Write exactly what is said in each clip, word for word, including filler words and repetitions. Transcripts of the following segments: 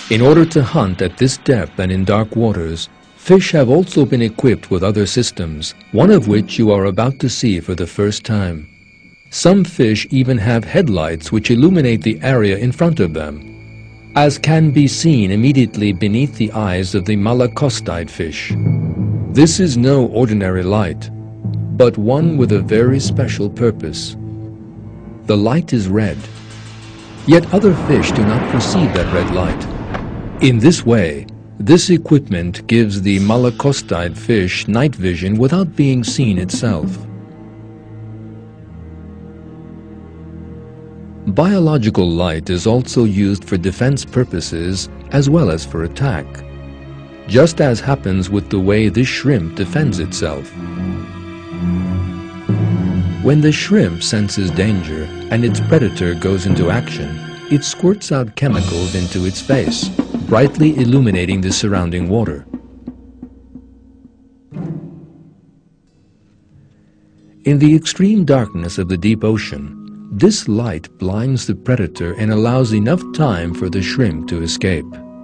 In order to hunt at this depth and in dark waters, fish have also been equipped with other systems, one of which you are about to see for the first time. Some fish even have headlights which illuminate the area in front of them, as can be seen immediately beneath the eyes of the malacostide fish. This is no ordinary light, but one with a very special purpose. The light is red, yet other fish do not perceive that red light. In this way, this equipment gives the malacostide fish night vision without being seen itself. Biological light is also used for defense purposes as well as for attack, just as happens with the way this shrimp defends itself. When the shrimp senses danger and its predator goes into action, it squirts out chemicals into its face, brightly illuminating the surrounding water. In the extreme darkness of the deep ocean, this light blinds the predator and allows enough time for the shrimp to escape.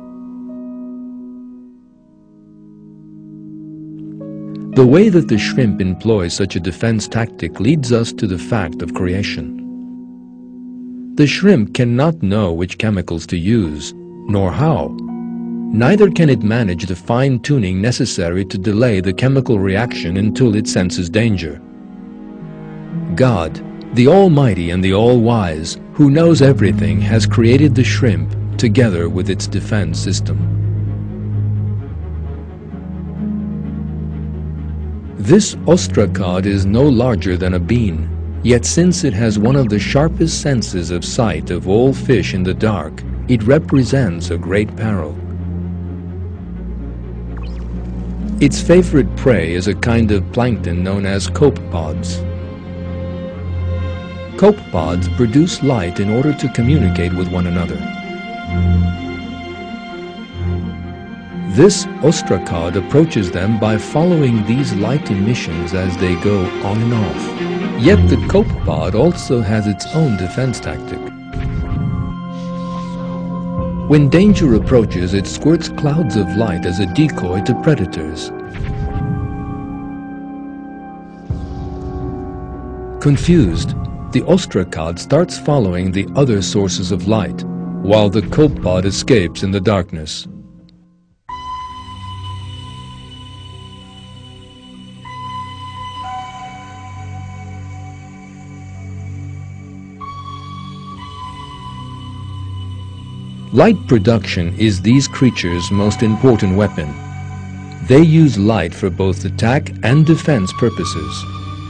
The way that the shrimp employs such a defense tactic leads us to the fact of creation. The shrimp cannot know which chemicals to use, nor how. Neither can it manage the fine-tuning necessary to delay the chemical reaction until it senses danger. God, the Almighty and the All-Wise, who knows everything, has created the shrimp together with its defense system. This ostracod is no larger than a bean, yet since it has one of the sharpest senses of sight of all fish in the dark, it represents a great peril. Its favorite prey is a kind of plankton known as copepods. Copepods produce light in order to communicate with one another. This ostracod approaches them by following these light emissions as they go on and off. Yet the copepod also has its own defense tactic. When danger approaches, it squirts clouds of light as a decoy to predators. Confused, the ostracod starts following the other sources of light, while the copepod escapes in the darkness. Light production is these creatures' most important weapon. They use light for both attack and defense purposes.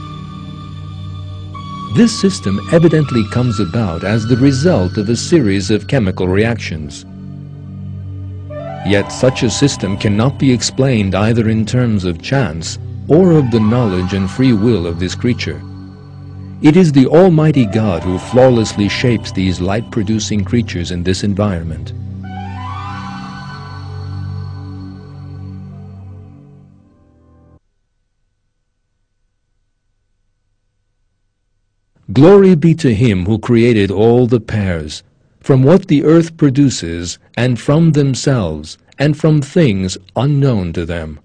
This system evidently comes about as the result of a series of chemical reactions. Yet such a system cannot be explained either in terms of chance or of the knowledge and free will of this creature. It is the Almighty God who flawlessly shapes these light-producing creatures in this environment. Glory be to Him who created all the pairs, from what the earth produces, and from themselves, and from things unknown to them.